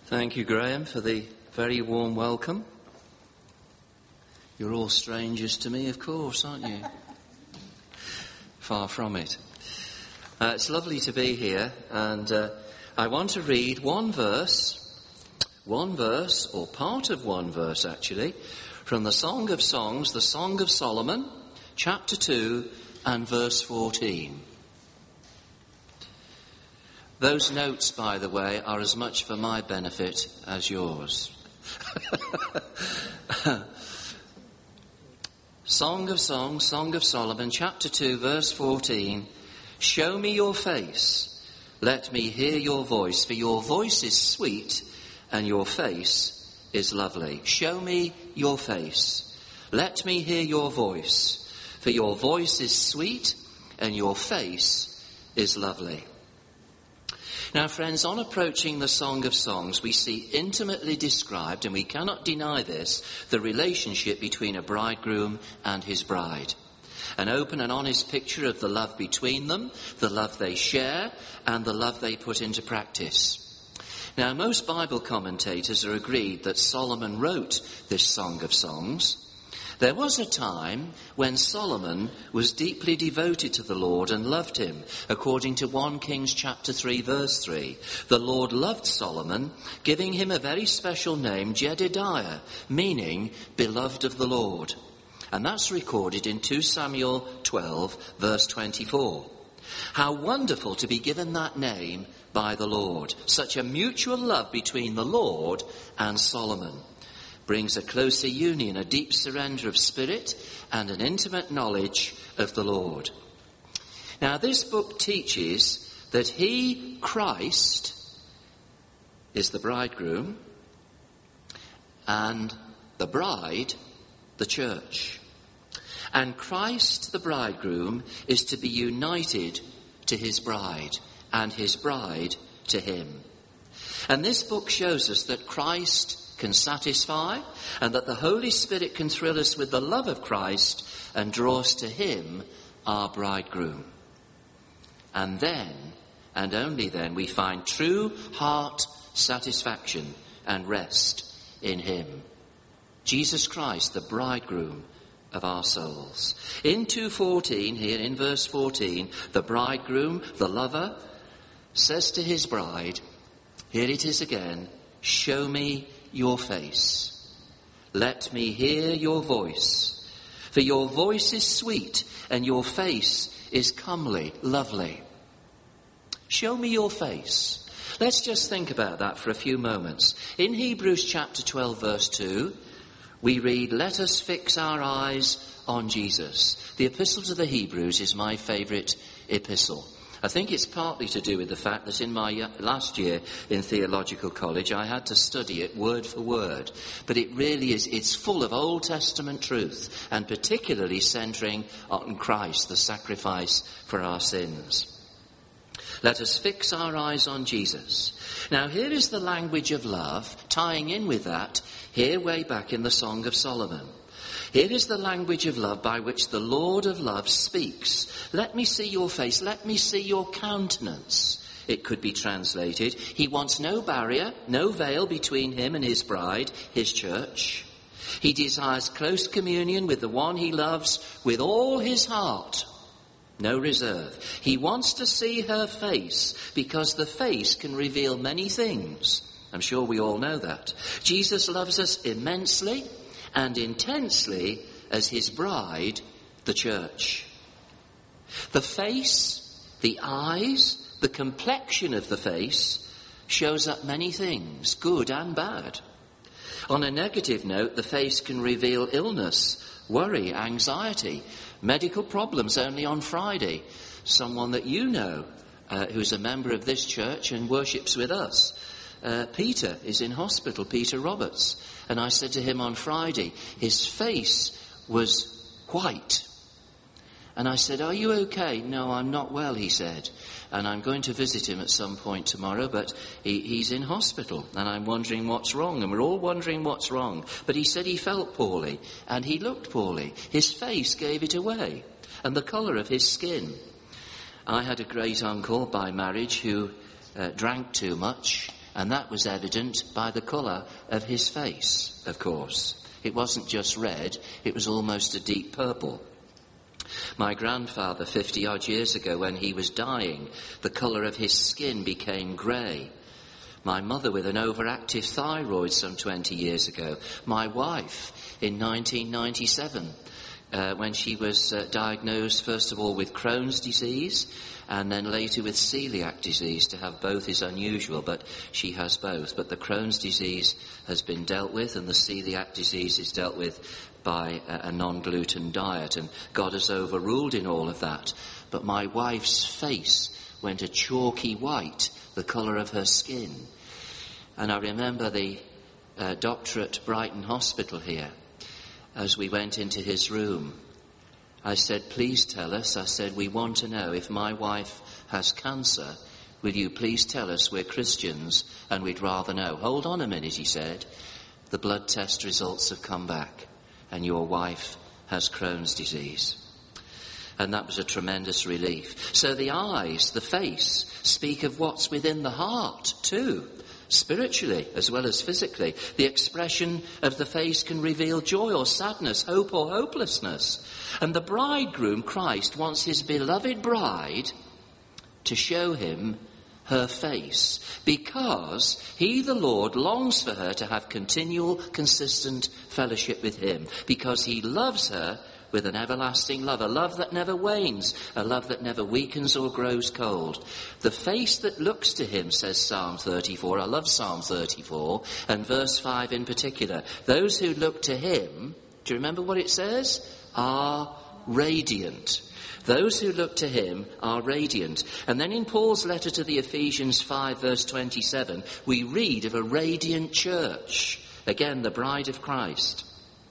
Thank you, Graham, for the very warm welcome. You're all strangers to me, of course, aren't you? Far from it. It's lovely to be here, and I want to read one verse, or part of one verse actually, from the Song of Songs, the Song of Solomon, chapter 2 and verse 14. Those notes, by the way, are as much for my benefit as yours. Song of Songs, Song of Solomon, chapter 2, verse 14. Show me your face, let me hear your voice, for your voice is sweet and your face is lovely. Show me your face, let me hear your voice, for your voice is sweet and your face is lovely. Now, friends, on approaching the Song of Songs, we see intimately described, and we cannot deny this, the relationship between a bridegroom and his bride. An open and honest picture of the love between them, the love they share, and the love they put into practice. Now, most Bible commentators are agreed that Solomon wrote this Song of Songs. There was a time when Solomon was deeply devoted to the Lord and loved him. According to 1 Kings chapter 3 verse 3, the Lord loved Solomon, giving him a very special name, Jedediah, meaning beloved of the Lord. And that's recorded in 2 Samuel 12 verse 24. How wonderful to be given that name by the Lord. Such a mutual love between the Lord and Solomon brings a closer union, a deep surrender of spirit, and an intimate knowledge of the Lord. Now, this book teaches that he, Christ, is the bridegroom, and the bride, the church. And Christ, the bridegroom, is to be united to his bride, and his bride to him. And this book shows us that Christ can satisfy, and that the Holy Spirit can thrill us with the love of Christ and draw us to him, our bridegroom. And then, and only then, we find true heart satisfaction and rest in him. Jesus Christ, the bridegroom of our souls. In 2:14, here in verse 14, the bridegroom, the lover, says to his bride, here it is again, show me your face. Let me hear your voice. For your voice is sweet and your face is comely, lovely. Show me your face. Let's just think about that for a few moments. In Hebrews chapter 12 verse 2, we read, let us fix our eyes on Jesus. The epistle to the Hebrews is my favourite epistle. I think it's partly to do with the fact that in my last year in theological college I had to study it word for word. But it really is, it's full of Old Testament truth, and particularly centering on Christ, the sacrifice for our sins. Let us fix our eyes on Jesus. Now here is the language of love, tying in with that, here way back in the Song of Solomon. Here is the language of love by which the Lord of love speaks. Let me see your face. Let me see your countenance. It could be translated. He wants no barrier, no veil between him and his bride, his church. He desires close communion with the one he loves with all his heart. No reserve. He wants to see her face because the face can reveal many things. I'm sure we all know that. Jesus loves us immensely and intensely as his bride, the church. The face, the eyes, the complexion of the face shows up many things, good and bad. On a negative note, the face can reveal illness, worry, anxiety, medical problems. Only on Friday, someone that you know, who's a member of this church and worships with us, Peter is in hospital, Peter Roberts. And I said to him on Friday, his face was white. And I said, are you okay? No, I'm not well, he said. And I'm going to visit him at some point tomorrow, but he's in hospital. And I'm wondering what's wrong. And we're all wondering what's wrong. But he said he felt poorly. And he looked poorly. His face gave it away. And the colour of his skin. I had a great uncle by marriage who drank too much. And that was evident by the colour of his face, of course. It wasn't just red, it was almost a deep purple. My grandfather, 50-odd years ago, when he was dying, the colour of his skin became grey. My mother with an overactive thyroid some 20 years ago. My wife in 1997, when she was diagnosed, first of all, with Crohn's disease, and then later with celiac disease. To have both is unusual, but she has both. But the Crohn's disease has been dealt with, and the celiac disease is dealt with by a non-gluten diet, and God has overruled in all of that. But my wife's face went a chalky white, the colour of her skin. And I remember the doctor at Brighton Hospital here, as we went into his room, I said, please tell us, I said, we want to know if my wife has cancer, will you please tell us, we're Christians and we'd rather know. Hold on a minute, he said, the blood test results have come back and your wife has Crohn's disease. And that was a tremendous relief. So the eyes, the face, speak of what's within the heart too, spiritually as well as physically. The expression of the face can reveal joy or sadness, hope or hopelessness. And the bridegroom, Christ, wants his beloved bride to show him her face, because he, the Lord, longs for her to have continual, consistent fellowship with him, because he loves her with an everlasting love, a love that never wanes, a love that never weakens or grows cold. The face that looks to him, says Psalm 34, I love Psalm 34, and verse 5 in particular, those who look to him, do you remember what it says? Are radiant. Those who look to him are radiant. And then in Paul's letter to the Ephesians 5 verse 27, we read of a radiant church. Again, the bride of Christ.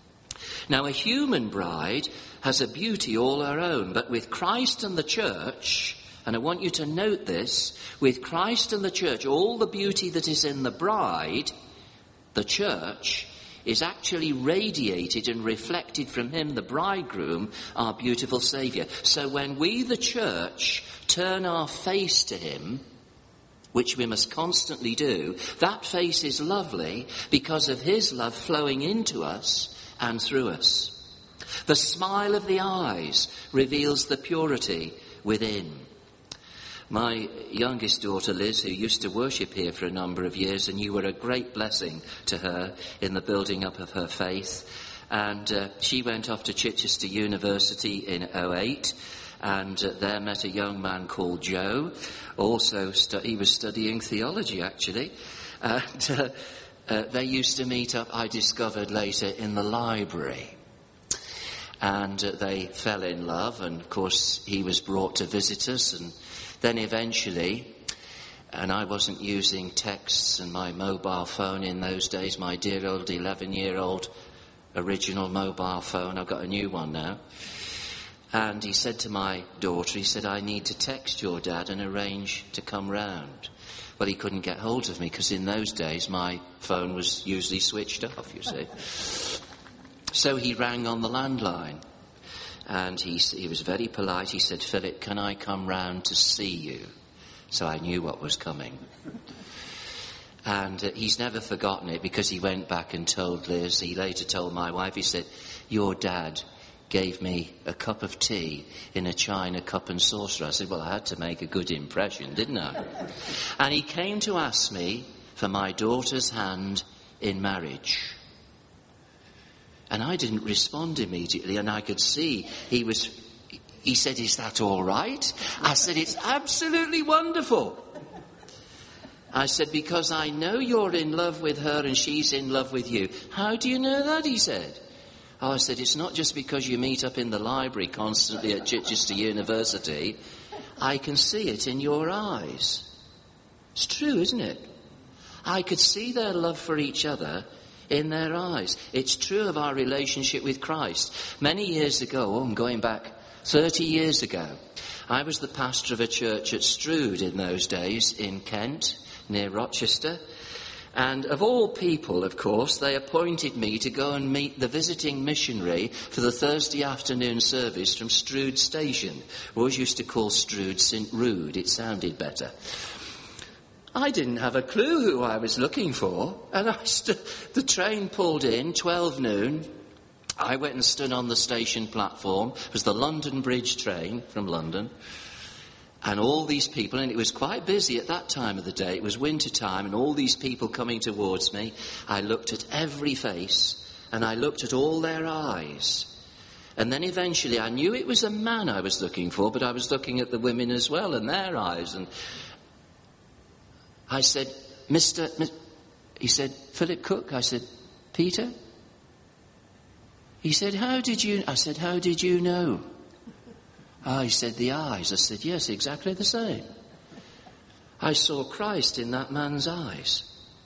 Now, a human bride has a beauty all her own, but with Christ and the church, and I want you to note this, with Christ and the church, all the beauty that is in the bride, the church, is actually radiated and reflected from him, the bridegroom, our beautiful Saviour. So when we, the church, turn our face to him, which we must constantly do, that face is lovely because of his love flowing into us and through us. The smile of the eyes reveals the purity within. My youngest daughter, Liz, who used to worship here for a number of years, and you were a great blessing to her in the building up of her faith. And she went off to Chichester University in 2008, and there met a young man called Joe. Also, he was studying theology, actually. And they used to meet up, I discovered later, in the library. And they fell in love, and of course he was brought to visit us, and then eventually, and I wasn't using texts and my mobile phone in those days, my dear old 11-year-old original mobile phone, I've got a new one now. And he said to my daughter, he said, I need to text your dad and arrange to come round. Well, he couldn't get hold of me because in those days my phone was usually switched off, you see. So he rang on the landline. And he was very polite. He said, Philip, can I come round to see you? So I knew what was coming. And he's never forgotten it because he went back and told Liz. He later told my wife, he said, your dad gave me a cup of tea in a china cup and saucer. I said, well, I had to make a good impression, didn't I? And he came to ask me for my daughter's hand in marriage. And I didn't respond immediately, and I could see he said, is that all right? I said, it's absolutely wonderful. I said, because I know you're in love with her and she's in love with you. How do you know that? He said. Oh, I said, it's not just because you meet up in the library constantly at Chichester University. I can see it in your eyes. It's true, isn't it? I could see their love for each other in their eyes. It's true of our relationship with Christ. Many years ago, I'm going back 30 years ago, I was the pastor of a church at Strood in those days in Kent, near Rochester. And of all people, of course, they appointed me to go and meet the visiting missionary for the Thursday afternoon service from Strood Station. We always used to call Strood St. Rude. It sounded better. I didn't have a clue who I was looking for. And the train pulled in, 12 noon. I went and stood on the station platform. It was the London Bridge train from London. And all these people, and it was quite busy at that time of the day. It was winter time, and all these people coming towards me. I looked at every face, and I looked at all their eyes. And then eventually I knew it was a man I was looking for, but I was looking at the women as well and their eyes. And I said, he said, Philip Cook. I said, Peter? He said, how did you? I said, how did you know? He said, the eyes. I said, yes, exactly the same. I saw Christ in that man's eyes.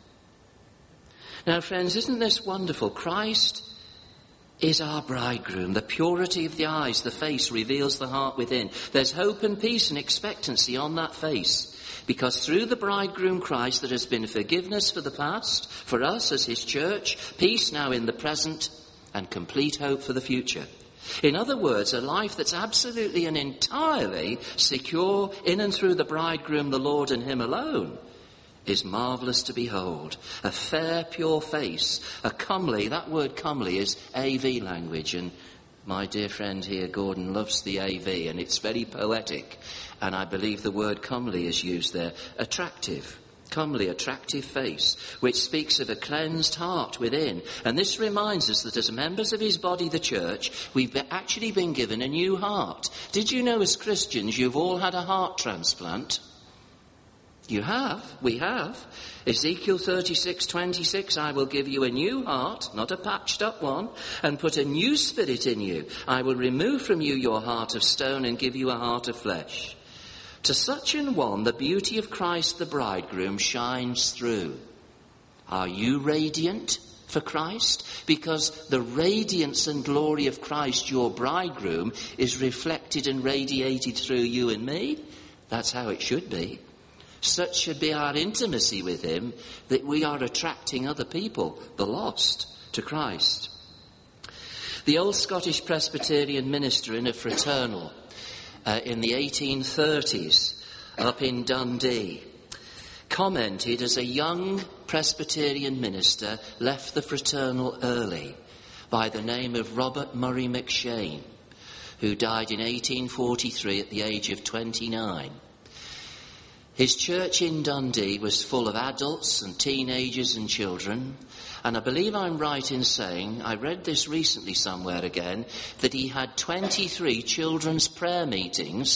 Now, friends, isn't this wonderful? Christ is our bridegroom. The purity of the eyes, the face, reveals the heart within. There's hope and peace and expectancy on that face. Because through the bridegroom Christ there has been forgiveness for the past, for us as his church, peace now in the present, and complete hope for the future. In other words, a life that's absolutely and entirely secure in and through the bridegroom, the Lord, and him alone, is marvellous to behold. A fair, pure face, a comely, that word comely is AV language, and my dear friend here, Gordon, loves the AV, and it's very poetic, and I believe the word comely is used there. Attractive, comely, attractive face, which speaks of a cleansed heart within. And this reminds us that as members of his body, the church, we've actually been given a new heart. Did you know as Christians you've all had a heart transplant? You have. We have. Ezekiel 36:26, I will give you a new heart, not a patched up one, and put a new spirit in you. I will remove from you your heart of stone and give you a heart of flesh. To such an one, the beauty of Christ the bridegroom shines through. Are you radiant for Christ? Because the radiance and glory of Christ, your bridegroom, is reflected and radiated through you and me. That's how it should be. Such should be our intimacy with him that we are attracting other people, the lost, to Christ. The old Scottish Presbyterian minister in a fraternal in the 1830s up in Dundee commented as a young Presbyterian minister left the fraternal early by the name of Robert Murray McShane, who died in 1843 at the age of 29. His church in Dundee was full of adults and teenagers and children, and I believe I'm right in saying, I read this recently somewhere again, that he had 23 children's prayer meetings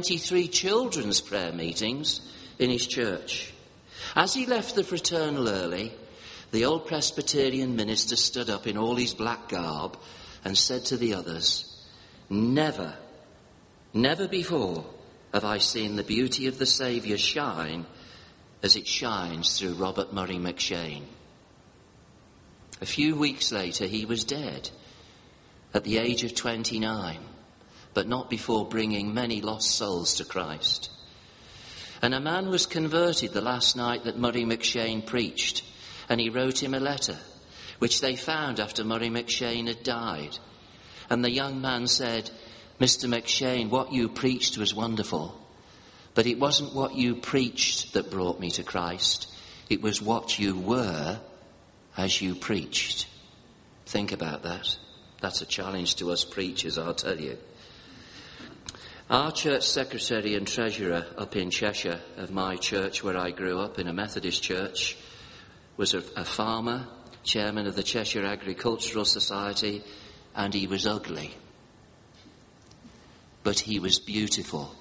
in his church. As he left the fraternal early, the old Presbyterian minister stood up in all his black garb and said to the others, never before have I seen the beauty of the Saviour shine as it shines through Robert Murray McShane. A few weeks later, he was dead at the age of 29, but not before bringing many lost souls to Christ. And a man was converted the last night that Murray McShane preached, and he wrote him a letter, which they found after Murray McShane had died. And the young man said, Mr. McShane, what you preached was wonderful, but it wasn't what you preached that brought me to Christ. It was what you were as you preached. Think about that. That's a challenge to us preachers, I'll tell you. Our church secretary and treasurer up in Cheshire of my church where I grew up, in a Methodist church, was a farmer, chairman of the Cheshire Agricultural Society, and he was ugly. But he was beautiful.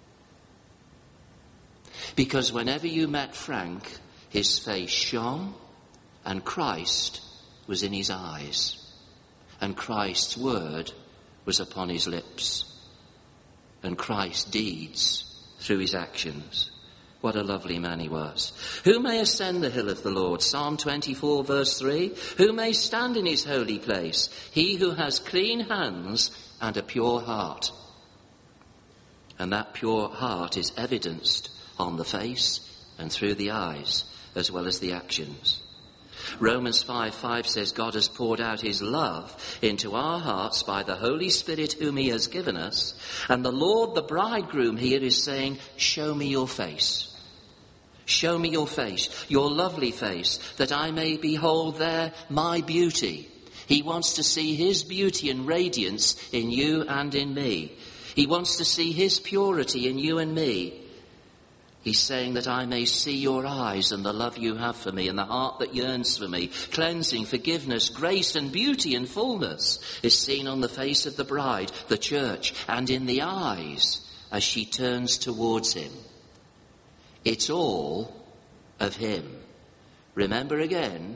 Because whenever you met Frank, his face shone, and Christ was in his eyes, and Christ's word was upon his lips, and Christ's deeds through his actions. What a lovely man he was. Who may ascend the hill of the Lord? Psalm 24 verse 3. Who may stand in his holy place? He who has clean hands and a pure heart. And that pure heart is evidenced on the face and through the eyes, as well as the actions. Romans 5:5 says God has poured out his love into our hearts by the Holy Spirit whom he has given us. And the Lord, the bridegroom here, is saying, show me your face. Show me your face, your lovely face, that I may behold there my beauty. He wants to see his beauty and radiance in you and in me. He wants to see his purity in you and me. He's saying that I may see your eyes and the love you have for me and the heart that yearns for me. Cleansing, forgiveness, grace and beauty and fullness is seen on the face of the bride, the church, and in the eyes as she turns towards him. It's all of him. Remember again,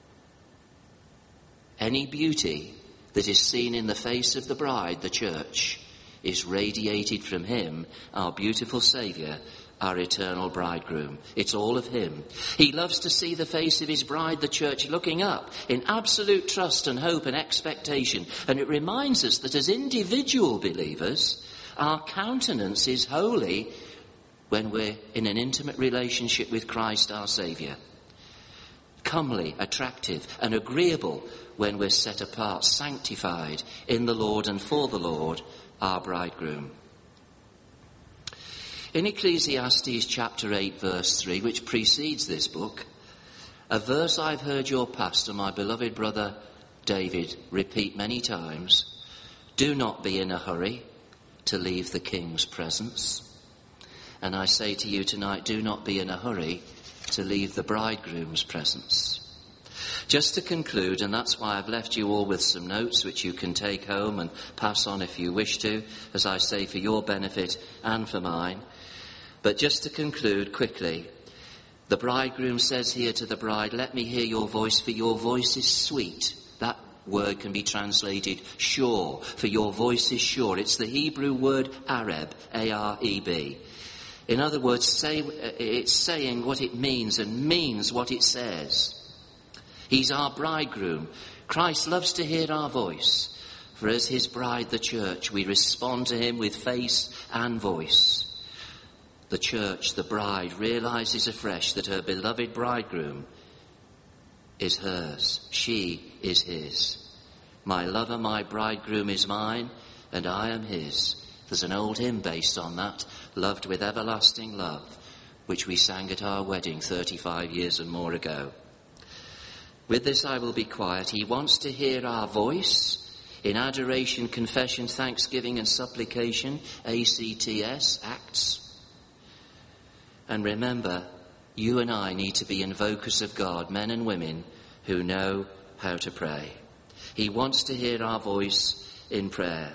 any beauty that is seen in the face of the bride, the church, is radiated from him, our beautiful Saviour, our eternal bridegroom. It's all of him. He loves to see the face of his bride, the church, looking up in absolute trust and hope and expectation. And it reminds us that as individual believers, our countenance is holy when we're in an intimate relationship with Christ, our Saviour. Comely, attractive and agreeable when we're set apart, sanctified in the Lord and for the Lord, our bridegroom. In Ecclesiastes chapter 8 verse 3, which precedes this book, a verse I've heard your pastor, my beloved brother David, repeat many times: do not be in a hurry to leave the king's presence. And I say to you tonight, do not be in a hurry to leave the bridegroom's presence. Just to conclude, and that's why I've left you all with some notes which you can take home and pass on if you wish to, as I say, for your benefit and for mine. But just to conclude quickly, the bridegroom says here to the bride, let me hear your voice, for your voice is sweet. That word can be translated sure, for your voice is sure. It's the Hebrew word Areb, A-R-E-B. In other words, it's saying what it means and means what it says. He's our bridegroom. Christ loves to hear our voice. For as his bride, the church, we respond to him with face and voice. The church, the bride, realizes afresh that her beloved bridegroom is hers. She is his. My lover, my bridegroom is mine, and I am his. There's an old hymn based on that, loved with everlasting love, which we sang at our wedding 35 years and more ago. With this I will be quiet. He wants to hear our voice in adoration, confession, thanksgiving and supplication, ACTS, Acts. And remember, you and I need to be invokers of God, men and women who know how to pray. He wants to hear our voice in prayer.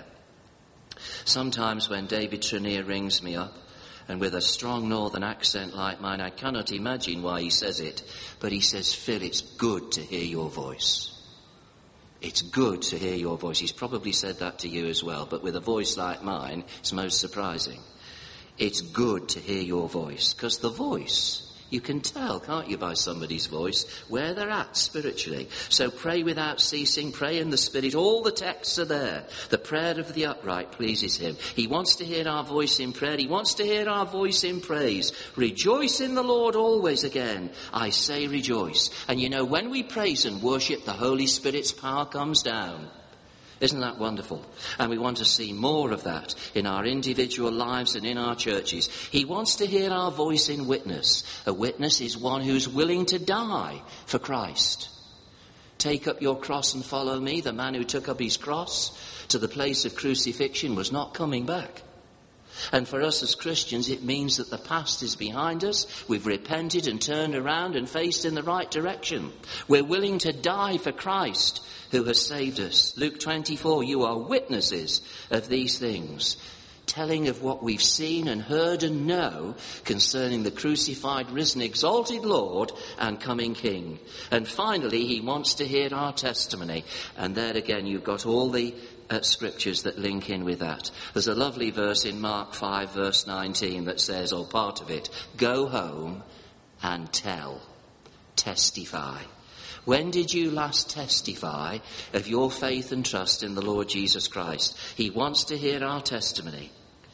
Sometimes when David Trenier rings me up, and with a strong northern accent like mine, I cannot imagine why he says it, but he says, Phil, it's good to hear your voice. It's good to hear your voice. He's probably said that to you as well, but with a voice like mine, it's most surprising. It's good to hear your voice, because the voice, you can tell, can't you, by somebody's voice, where they're at spiritually. So pray without ceasing, pray in the Spirit. All the texts are there. The prayer of the upright pleases him. He wants to hear our voice in prayer. He wants to hear our voice in praise. Rejoice in the Lord always. Again, I say rejoice. And you know, when we praise and worship, the Holy Spirit's power comes down. Isn't that wonderful? And we want to see more of that in our individual lives and in our churches. He wants to hear our voice in witness. A witness is one who's willing to die for Christ. Take up your cross and follow me. The man who took up his cross to the place of crucifixion was not coming back. And for us as Christians, it means that the past is behind us. We've repented and turned around and faced in the right direction. We're willing to die for Christ who has saved us. Luke 24, you are witnesses of these things, telling of what we've seen and heard and know concerning the crucified, risen, exalted Lord and coming King. And finally, he wants to hear our testimony. And there again, you've got all the scriptures that link in with that. There's a lovely verse in Mark 5 verse 19 that says, or part of it, go home and tell, testify. When did you last testify of your faith and trust in the Lord Jesus Christ? He wants to hear our testimony.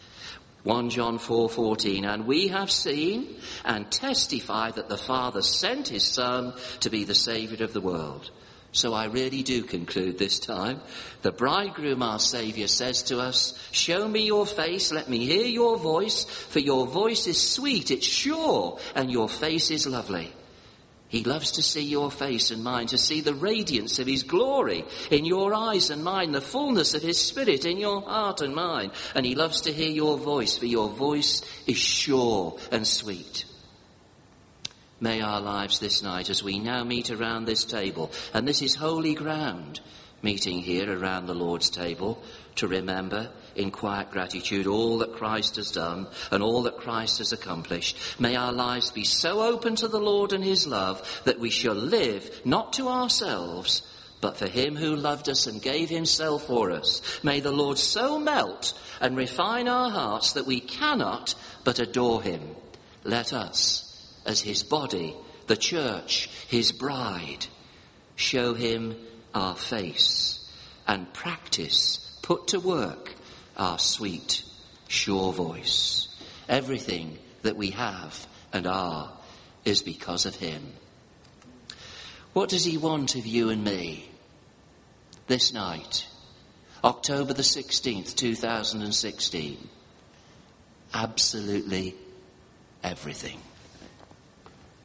1 John 4:14, and we have seen and testify that the Father sent his Son to be the Saviour of the world. So I really do conclude this time. The bridegroom, our Saviour, says to us, show me your face, let me hear your voice, for your voice is sweet, it's sure, and your face is lovely. He loves to see your face and mine, to see the radiance of his glory in your eyes and mine, the fullness of his spirit in your heart and mine. And he loves to hear your voice, for your voice is sure and sweet. May our lives this night, as we now meet around this table, and this is holy ground, meeting here around the Lord's table, to remember in quiet gratitude all that Christ has done and all that Christ has accomplished. May our lives be so open to the Lord and his love that we shall live not to ourselves, but for him who loved us and gave himself for us. May the Lord so melt and refine our hearts that we cannot but adore him. Let us, as his body, the church, his bride, show him our face and practice, put to work, our sweet, sure voice. Everything that we have and are is because of him. What does he want of you and me this night, October the 16th, 2016? Absolutely everything.